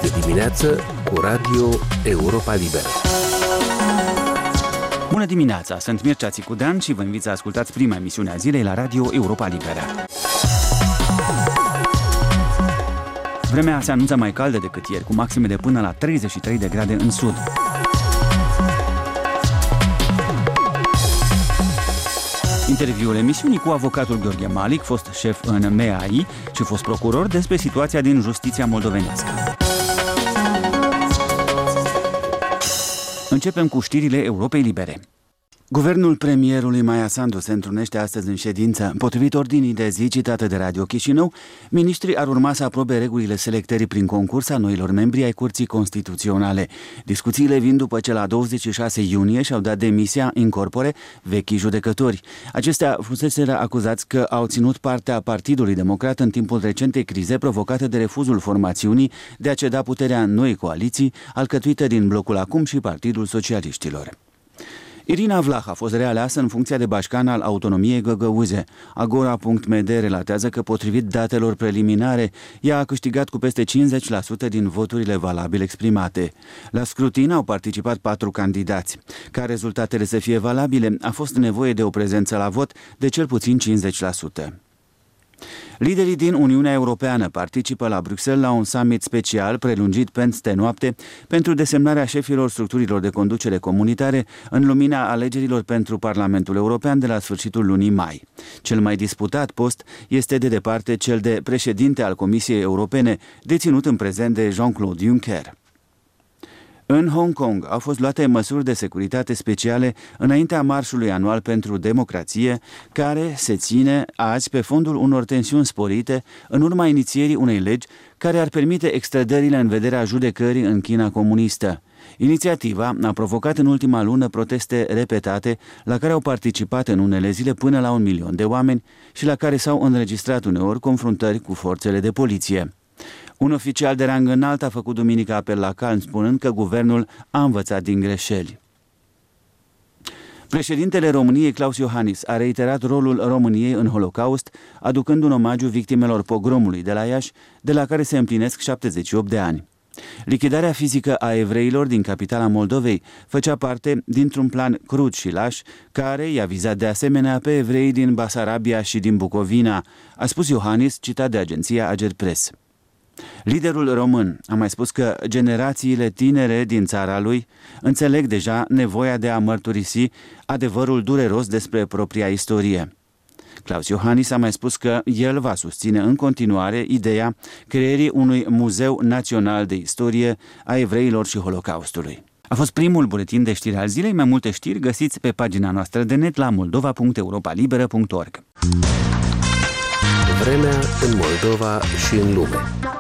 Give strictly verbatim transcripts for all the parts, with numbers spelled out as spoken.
de dimineață cu Radio Europa Liberă. Bună dimineața, sunt Mircea Țicudean și vă invit să ascultați prima emisiune a zilei la Radio Europa Liberă. Vremea se anunță mai caldă decât ieri, cu maxime de până la treizeci și trei de grade în sud. Interviul emisiunii cu avocatul Gheorghe Malic, fost șef în M A I și fost procuror, despre situația din justiția moldovenească. Începem cu știrile Europei Libere. Guvernul premierului Maia Sandu se întrunește astăzi în ședință. Potrivit ordinii de zi citată de Radio Chișinău, miniștrii ar urma să aprobe regulile selectării prin concurs a noilor membri ai Curții Constituționale. Discuțiile vin după ce la douăzeci și șase iunie și-au dat demisia in corpore vechii judecători. Acestea fuseseră acuzați că au ținut partea Partidului Democrat în timpul recentei crize provocate de refuzul formațiunii de a ceda puterea în noi coaliții, alcătuită din Blocul Acum și Partidul Socialiștilor. Irina Vlah a fost realeasă în funcția de bașcan al autonomiei Găgăuze. Agora punct m d relatează că, potrivit datelor preliminare, ea a câștigat cu peste cincizeci la sută din voturile valabile exprimate. La scrutin au participat patru candidați. Ca rezultatele să fie valabile, a fost nevoie de o prezență la vot de cel puțin cincizeci la sută. Liderii din Uniunea Europeană participă la Bruxelles la un summit special prelungit peste noapte pentru desemnarea șefilor structurilor de conducere comunitare în lumina alegerilor pentru Parlamentul European de la sfârșitul lunii mai. Cel mai disputat post este de departe cel de președinte al Comisiei Europene, deținut în prezent de Jean-Claude Juncker. În Hong Kong au fost luate măsuri de securitate speciale înaintea marșului anual pentru democrație, care se ține azi pe fondul unor tensiuni sporite în urma inițierii unei legi care ar permite extrădările în vederea judecării în China comunistă. Inițiativa a provocat în ultima lună proteste repetate, la care au participat în unele zile până la un milion de oameni și la care s-au înregistrat uneori confruntări cu forțele de poliție. Un oficial de rang înalt a făcut duminică apel la calm, spunând că guvernul a învățat din greșeli. Președintele României, Klaus Iohannis, a reiterat rolul României în Holocaust, aducând un omagiu victimelor pogromului de la Iași, de la care se împlinesc șaptezeci și opt de ani. Lichidarea fizică a evreilor din capitala Moldovei făcea parte dintr-un plan crud și laș, care i-a vizat de asemenea pe evrei din Basarabia și din Bucovina, a spus Iohannis, citat de agenția Agerpres. Liderul român a mai spus că generațiile tinere din țara lui înțeleg deja nevoia de a mărturisi adevărul dureros despre propria istorie. Klaus Iohannis a mai spus că el va susține în continuare ideea creării unui muzeu național de istorie a evreilor și Holocaustului. A fost primul buletin de știri al zilei. Mai multe știri găsiți pe pagina noastră de net la moldova punct europa liberă punct org. Vremea în Moldova și în lume.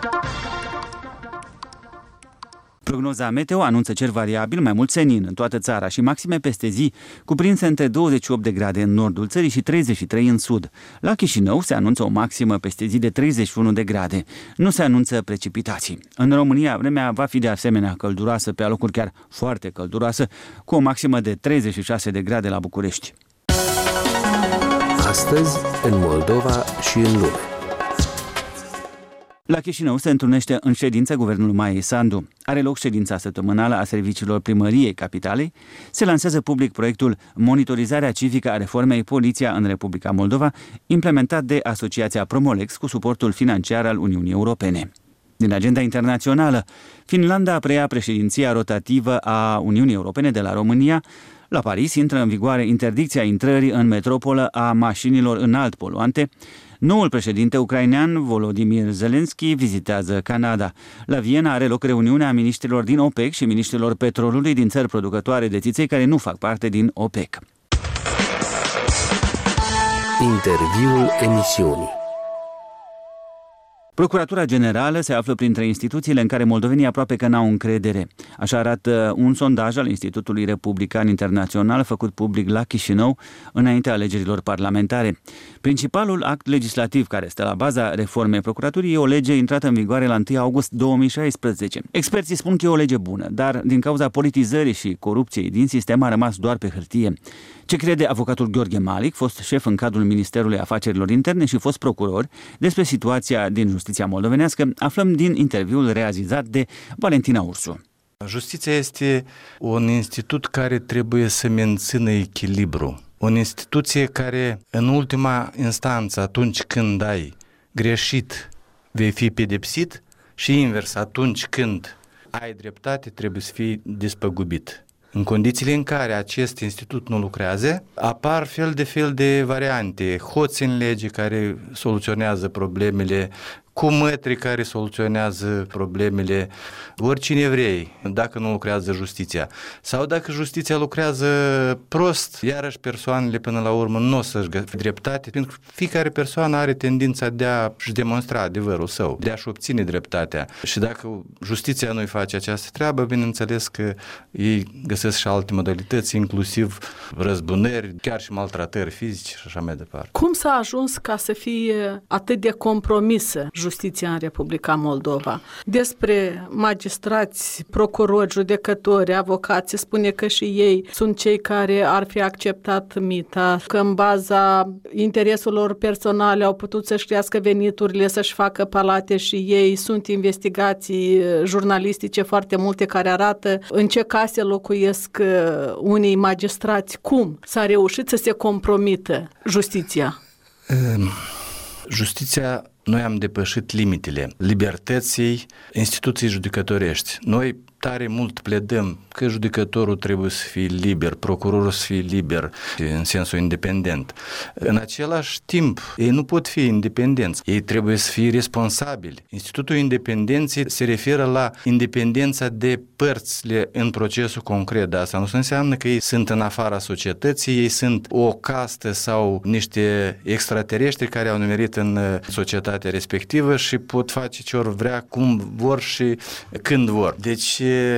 Prognoza meteo anunță cer variabil, mai mult senin în toată țara și maxime peste zi, cuprinse între douăzeci și opt de grade în nordul țării și treizeci și trei în sud. La Chișinău se anunță o maximă peste zi de treizeci și unu de grade. Nu se anunță precipitații. În România, vremea va fi de asemenea călduroasă, pe alocuri chiar foarte călduroasă, cu o maximă de treizeci și șase de grade la București. Astăzi, în Moldova și în lume. La Chișinău se întrunește în ședință guvernul Maiei Sandu. Are loc ședința săptămânală a serviciilor primăriei capitalei. Se lansează public proiectul Monitorizarea civică a reformei Poliția în Republica Moldova, implementat de Asociația Promolex cu suportul financiar al Uniunii Europene. Din agenda internațională, Finlanda preia președinția rotativă a Uniunii Europene de la România. La Paris intră în vigoare interdicția intrării în metropolă a mașinilor înalt poluante. Noul președinte ucrainean, Volodymyr Zelensky, vizitează Canada. La Viena are loc reuniunea miniștrilor din OPEC și miniștrilor petrolului din țări producătoare de țiței care nu fac parte din OPEC. Interviul emisiunii. Procuratura Generală se află printre instituțiile în care moldovenii aproape că n-au încredere. Așa arată un sondaj al Institutului Republican Internațional făcut public la Chișinău înaintea alegerilor parlamentare. Principalul act legislativ care stă la baza reformei procuraturii e o lege intrată în vigoare la întâi august două mii șaisprezece. Experții spun că e o lege bună, dar din cauza politizării și corupției din sistem a rămas doar pe hârtie. Ce crede avocatul Gheorghe Malic, fost șef în cadrul Ministerului Afacerilor Interne și fost procuror, despre situația din justiția moldovenească, aflăm din interviul realizat de Valentina Ursu. Justiția este un institut care trebuie să mențină echilibru. O instituție care, în ultima instanță, atunci când ai greșit, vei fi pedepsit și invers, atunci când ai dreptate, trebuie să fii despăgubit. În condițiile în care acest institut nu lucrează, apar fel de fel de variante, hoți în lege care soluționează problemele, cu mătri care soluționează problemele, oricine vrei, dacă nu lucrează justiția. Sau dacă justiția lucrează prost, iarăși persoanele până la urmă nu o să-și găsească dreptate, pentru că fiecare persoană are tendința de a-și demonstra adevărul său, de a-și obține dreptatea. Și dacă justiția nu-i face această treabă, bineînțeles că ei găsesc și alte modalități, inclusiv răzbunări, chiar și maltratări fizice și așa mai departe. Cum s-a ajuns ca să fie atât de compromisă justiția în Republica Moldova? Despre magistrați, procurori, judecători, avocați, se spune că și ei sunt cei care ar fi acceptat mita, că în baza intereselor lor personale au putut să-și crească veniturile, să-și facă palate și ei. Sunt investigații jurnalistice foarte multe care arată în ce case locuiesc unii magistrați. Cum s-a reușit să se compromită justiția? Justiția, noi am depășit limitele libertății instituției judecătorești. Noi tare mult pledăm că judecătorul trebuie să fie liber, procurorul să fie liber, în sensul independent. În același timp, ei nu pot fi independenți, ei trebuie să fie responsabili. Institutul independenței se referă la independența de părțile în procesul concret, dar asta nu înseamnă că ei sunt în afara societății, ei sunt o castă sau niște extraterestri care au nimerit în societatea respectivă și pot face ce ori vrea, cum vor și când vor. Deci,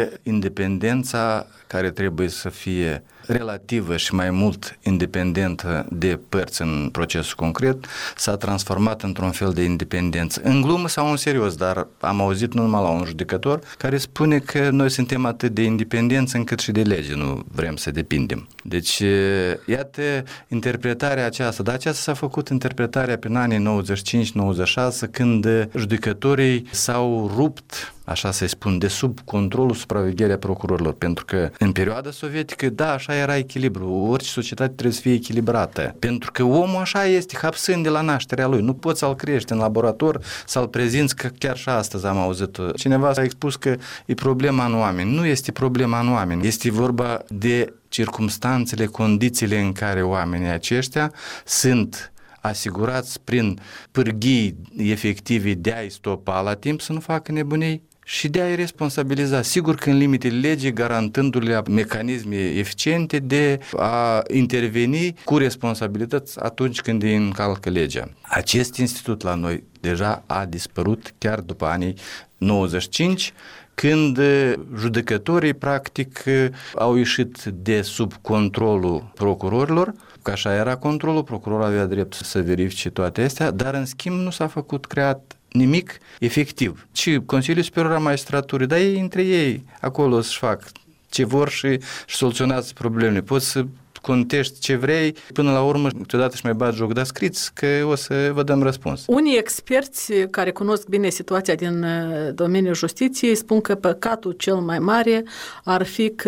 independența care trebuie să fie relativă și mai mult independentă de părți în procesul concret s-a transformat într-un fel de independență. În glumă sau în serios, dar am auzit nu numai la un judecător care spune că noi suntem atât de independenți încât și de lege nu vrem să depindem. Deci, iată interpretarea aceasta, dar aceasta s-a făcut interpretarea prin anii nouăzeci și cinci nouăzeci și șase când judecătorii s-au rupt, așa să-i spun, de sub controlul supravegherea procurorilor, pentru că în perioada sovietică, da, așa era echilibru, orice societate trebuie să fie echilibrată, pentru că omul așa este, hapsând de la nașterea lui, nu poți să-l crești în laborator, să-l prezinți, că chiar și astăzi am auzit, cineva s-a expus că e problema în oameni, nu este problema în oameni, este vorba de circumstanțele, condițiile în care oamenii aceștia sunt asigurați prin pârghii efective de a-i stopa la timp să nu facă nebunii și de a-i responsabiliza, sigur că în limitele legii, garantându-le mecanisme eficiente de a interveni cu responsabilități atunci când îi încalcă legea. Acest institut la noi deja a dispărut chiar după anii nouăzeci și cinci, când judecătorii practic au ieșit de sub controlul procurorilor, că așa era controlul, procurorul avea drept să verifice toate astea, dar în schimb nu s-a făcut creat nimic efectiv. Și Consiliul Superior al Magistraturii, dar ei între ei acolo să-și fac ce vor și, și soluționează problemele. Poți să contești ce vrei, până la urmă câteodată își mai bat joc, dar scriți că o să vă dăm răspuns. Unii experți care cunosc bine situația din domeniul justiției spun că păcatul cel mai mare ar fi că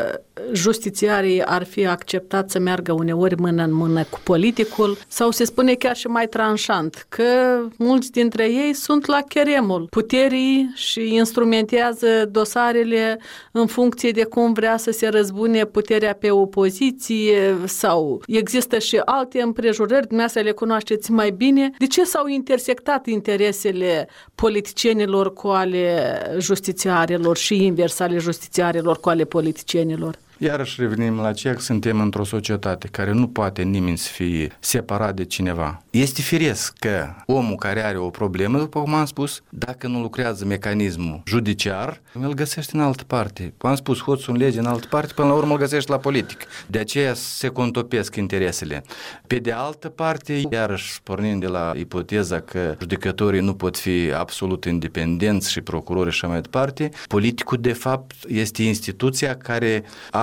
justițiarii ar fi acceptat să meargă uneori mână în mână cu politicul sau se spune chiar și mai tranșant că mulți dintre ei sunt la cheremul puterii și instrumentează dosarele în funcție de cum vrea să se răzbune puterea pe opoziție sau există și alte împrejurări, dumneavoastră le cunoașteți mai bine. De ce s-au intersectat interesele politicienilor cu ale justițiarilor și invers ale justițiarilor cu ale politicienilor? Iarăși revenim la ceea că suntem într-o societate care nu poate nimeni să fie separat de cineva. Este firesc că omul care are o problemă, după cum am spus, dacă nu lucrează mecanismul judiciar, îl găsește în altă parte. Cum am spus, hoțul în lege în altă parte, până la urmă îl găsește la politic. De aceea se contopesc interesele. Pe de altă parte, iarăși pornind de la ipoteza că judecătorii nu pot fi absolut independenți și procurorii și așa mai departe, politicul de fapt este instituția care a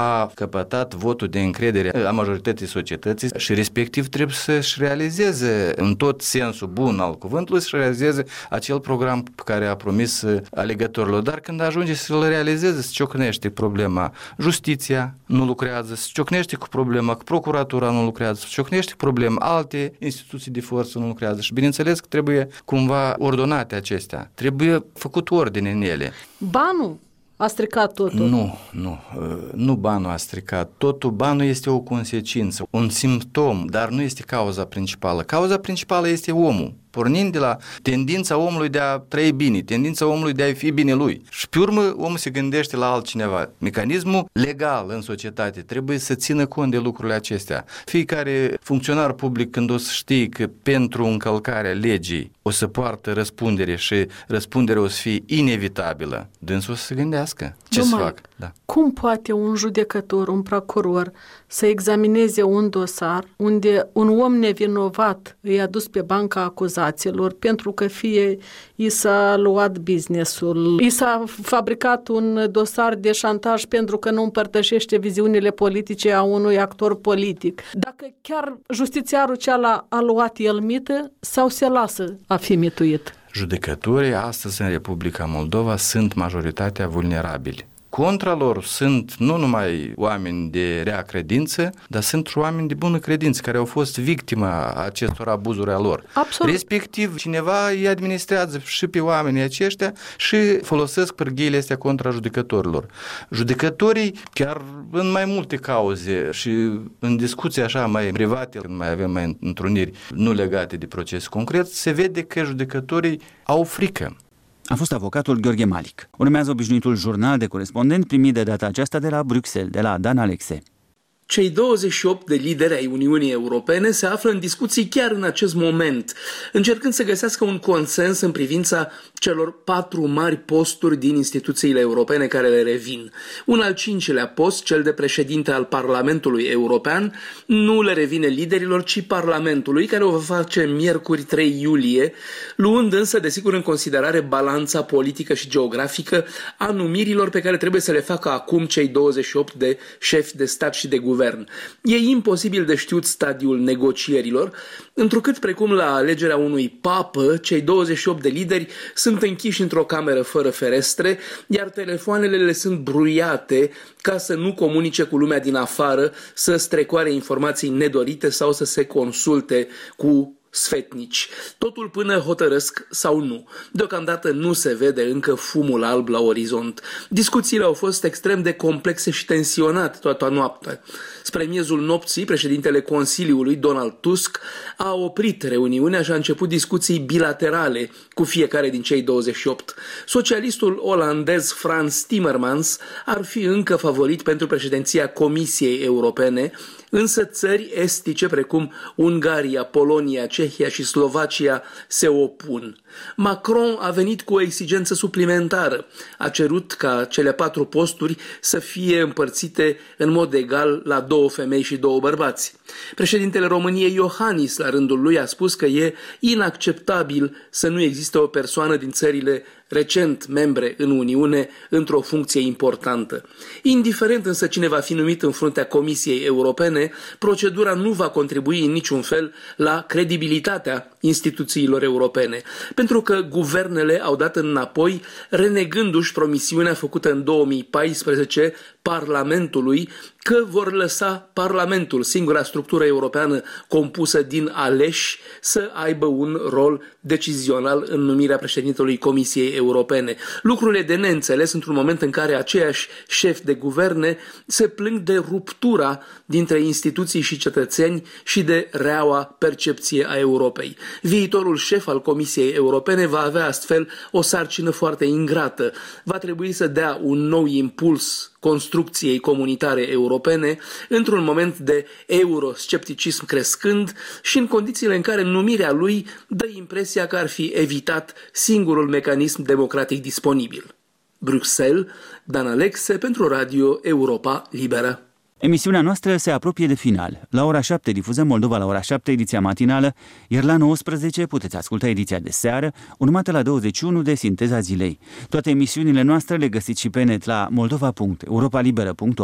a căpătat votul de încredere a majorității societății și respectiv trebuie să-și realizeze în tot sensul bun al cuvântului, să-și realizeze acel program pe care a promis alegătorilor. Dar când ajunge să-l realizeze, se ciocnește problema justiția, nu lucrează, se ciocnește cu problema că procuratura nu lucrează, se ciocnește cu problema alte instituții de forță nu lucrează și bineînțeles că trebuie cumva ordonate acestea. Trebuie făcut ordine în ele. Banul a stricat totul. Nu, nu. Nu banul a stricat. Totul, banul este o consecință, un simptom, dar nu este cauza principală. Cauza principală este omul. Pornind de la tendința omului de a trăi bine, tendința omului de a fi bine lui. Și pe urmă omul se gândește la altcineva. Mecanismul legal în societate trebuie să țină cont de lucrurile acestea. Fiecare funcționar public, când o să știe că pentru încălcarea legii o să poartă răspundere și răspunderea o să fie inevitabilă, dânsul o să se gândească ce Numai, să fac. Da. Cum poate un judecător, un procuror să examineze un dosar unde un om nevinovat îi a dus pe banca acuzațiilor pentru că fie i s-a luat business-ul, i s-a fabricat un dosar de șantaj pentru că nu împărtășește viziunile politice a unui actor politic. Dacă chiar justițiarul ceala a luat el mită sau se lasă a fi mituit? Judecătorii astăzi în Republica Moldova sunt majoritatea vulnerabili. Contra lor sunt nu numai oameni de rea credință, dar sunt oameni de bună credință care au fost victima acestor abuzuri a lor. Absolut. Respectiv, cineva îi administrează și pe oamenii aceștia și folosesc pârghiile astea contra judecătorilor. Judecătorii, chiar în mai multe cauze și în discuții așa mai private, când mai avem mai întruniri nu legate de proces concret, se vede că judecătorii au frică. A fost avocatul Gheorghe Malic. Urmează obișnuitul jurnal de corespondent primit de data aceasta de la Bruxelles, de la Dan Alexe. Cei douăzeci și opt de lideri ai Uniunii Europene se află în discuții chiar în acest moment, încercând să găsească un consens în privința celor patru mari posturi din instituțiile europene care le revin. Un al cincilea post, cel de președinte al Parlamentului European, nu le revine liderilor, ci Parlamentului, care o va face miercuri trei iulie, luând însă, desigur, în considerare balanța politică și geografică a numirilor pe care trebuie să le facă acum cei douăzeci și opt de șefi de stat și de guvern. E imposibil de știut stadiul negocierilor, întrucât precum la alegerea unui papă, cei douăzeci și opt de lideri sunt închiși într-o cameră fără ferestre, iar telefoanele le sunt bruiate ca să nu comunice cu lumea din afară, să strecoare informații nedorite sau să se consulte cu sfetnici. Totul până hotărăsc sau nu. Deocamdată nu se vede încă fumul alb la orizont. Discuțiile au fost extrem de complexe și tensionate toată noaptea. Spre miezul nopții, președintele Consiliului, Donald Tusk, a oprit reuniunea și a început discuții bilaterale cu fiecare din cei douăzeci și opt. Socialistul olandez Frans Timmermans ar fi încă favorit pentru președinția Comisiei Europene, însă țări estice precum Ungaria, Polonia, Cehia și Slovacia se opun. Macron a venit cu o exigență suplimentară. A cerut ca cele patru posturi să fie împărțite în mod egal la două femei și două bărbați. Președintele României Iohannis, la rândul lui, a spus că e inacceptabil să nu existe o persoană din țările recent membre în Uniune într-o funcție importantă. Indiferent însă cine va fi numit în fruntea Comisiei Europene, procedura nu va contribui în niciun fel la credibilitatea instituțiilor europene, pentru că guvernele au dat înapoi, renegându-și promisiunea făcută în două mii paisprezece Parlamentului că vor lăsa Parlamentul, singura structură europeană compusă din aleși, să aibă un rol decizional în numirea președintelui Comisiei Europene. Lucrurile de neînțeles într-un moment în care aceiași șefi de guverne se plâng de ruptura dintre instituții și cetățeni și de reaua percepție a Europei. Viitorul șef al Comisiei Europene va avea astfel o sarcină foarte ingrată. Va trebui să dea un nou impuls construcției comunitare europene într-un moment de euroscepticism crescând și în condițiile în care numirea lui dă impresia că ar fi evitat singurul mecanism democratic disponibil. Bruxelles, Dan Alexe pentru Radio Europa Liberă. Emisiunea noastră se apropie de final. La ora șapte difuzăm Moldova la ora șapte, ediția matinală, iar la nouăsprezece puteți asculta ediția de seară, urmată la douăzeci și unu de Sinteza Zilei. Toate emisiunile noastre le găsiți și pe net la moldova punct europa liberă punct org.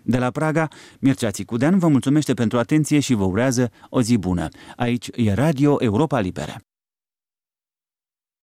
De la Praga, Mircea Țicudean vă mulțumește pentru atenție și vă urează o zi bună. Aici e Radio Europa Liberă.